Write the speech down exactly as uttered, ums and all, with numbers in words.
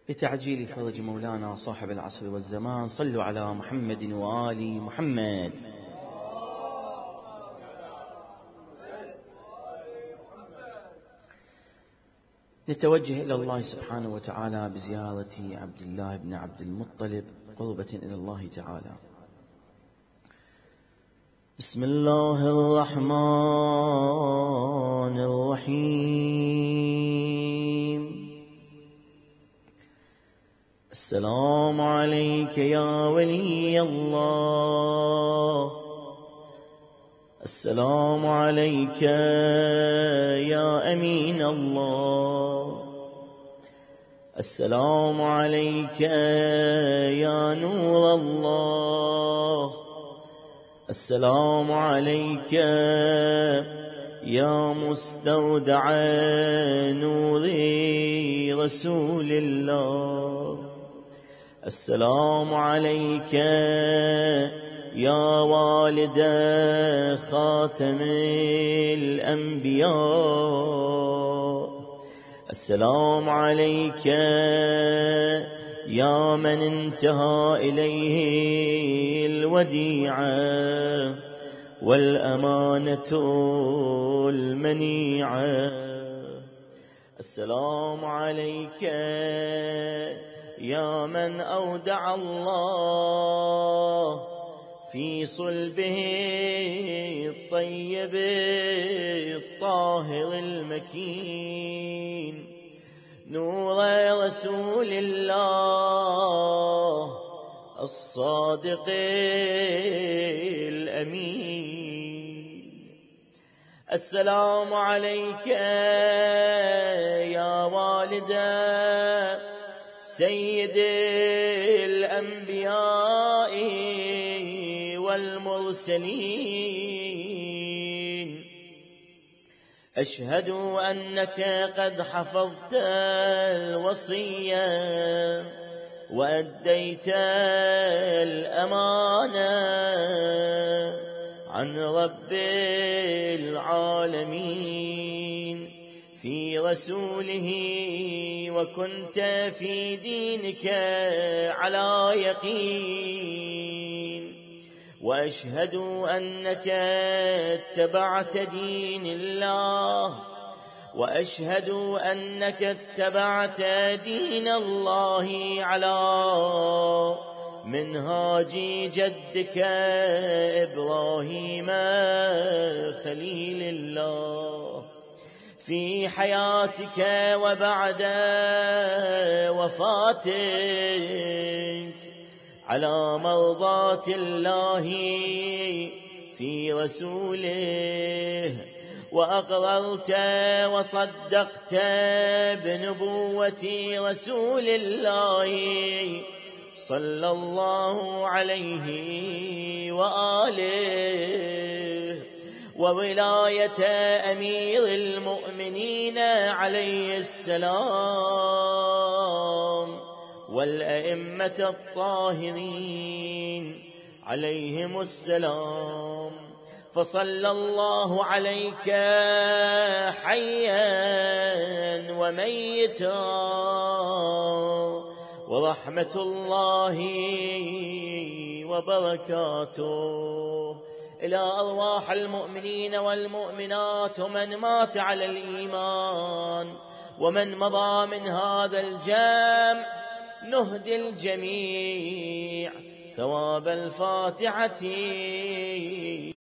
لتعجيل فرج مولانا صاحب العصر والزمان، صلوا على محمد وآل محمد. نتوجه إلى الله سبحانه وتعالى بزيارة عبد الله بن عبد المطلب قربة إلى الله تعالى. بسم الله الرحمن الرحيم. السلام عليك يا ولي الله، السلام عليك يا أمين الله، السلام عليك يا نور الله، السلام عليك يا مستودع نور رسول الله، السلام عليك يا والد خاتم الأنبياء، السلام عليك يا من انتهى إليه الوديعة والأمانة المنيعة، السلام عليك يا من أودع الله في صلبه الطيب الطاهر المكين نور رسول الله الصادق الأمين. السلام عليك يا والد سيد الأنبياء والمرسلين، أشهد أنك قد حفظت الوصية وأديت الأمانة عن رب العالمين في رسوله، وكنت في دينك على يقين، وأشهد أنك اتبعت دين الله، وأشهد أنك اتبعت دين الله على منهاج جدك إبراهيم خليل الله في حياتك وبعد وفاتك على مرضاة الله في رسوله، وأقررت وصدقت بنبوة رسول الله صلى الله عليه وآله، وولاية أمير المؤمنين عليه السلام والأئمة الطاهرين عليهم السلام، فصلى الله عليك حيا وميتا، ورحمة الله وبركاته إلى أرواح المؤمنين والمؤمنات ومن مات على الإيمان ومن مضى من هذا الجمع، نهدي الجميع ثواب الفاتحة.